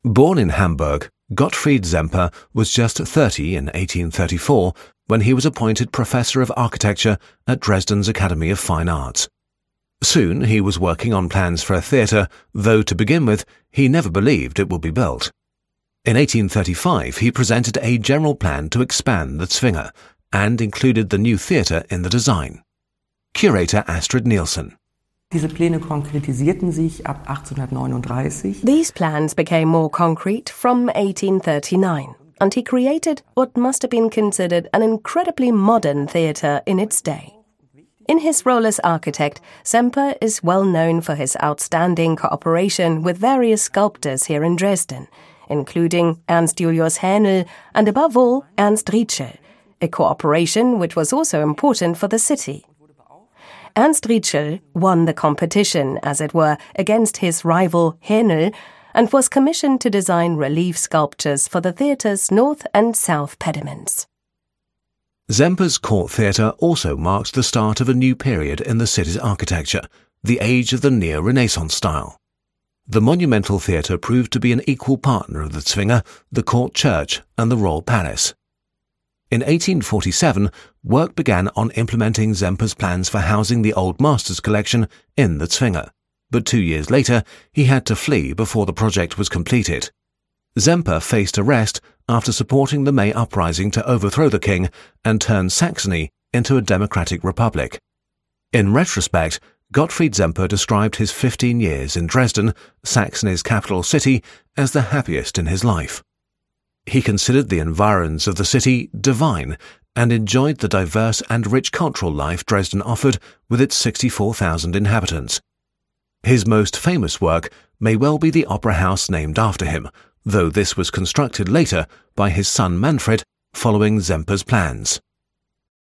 Born in Hamburg, Gottfried Semper was just 30 in 1834 when he was appointed Professor of Architecture at Dresden's Academy of Fine Arts. Soon he was working on plans for a theatre, though to begin with he never believed it would be built. In 1835 he presented a general plan to expand the Zwinger and included the new theatre in the design. Curator Astrid Nielsen. Diese Pläne konkretisierten sich ab 1839. These plans became more concrete from 1839, and he created what must have been considered an incredibly modern theatre in its day. In his role as architect, Semper is well known for his outstanding cooperation with various sculptors here in Dresden, including Ernst Julius Hähnel and above all Ernst Rietschel, a cooperation which was also important for the city. Ernst Rietschel won the competition, as it were, against his rival Hähnel, and was commissioned to design relief sculptures for the theatre's north and south pediments. Semper's court theatre also marked the start of a new period in the city's architecture, the age of the neo-Renaissance style. The monumental theatre proved to be an equal partner of the Zwinger, the court church and the royal palace. In 1847, work began on implementing Semper's plans for housing the Old Masters collection in the Zwinger, but 2 years later he had to flee before the project was completed. Semper faced arrest after supporting the May uprising to overthrow the king and turn Saxony into a democratic republic. In retrospect, Gottfried Semper described his 15 years in Dresden, Saxony's capital city, as the happiest in his life. He considered the environs of the city divine and enjoyed the diverse and rich cultural life Dresden offered with its 64,000 inhabitants. His most famous work may well be the opera house named after him, though this was constructed later by his son Manfred following Semper's plans.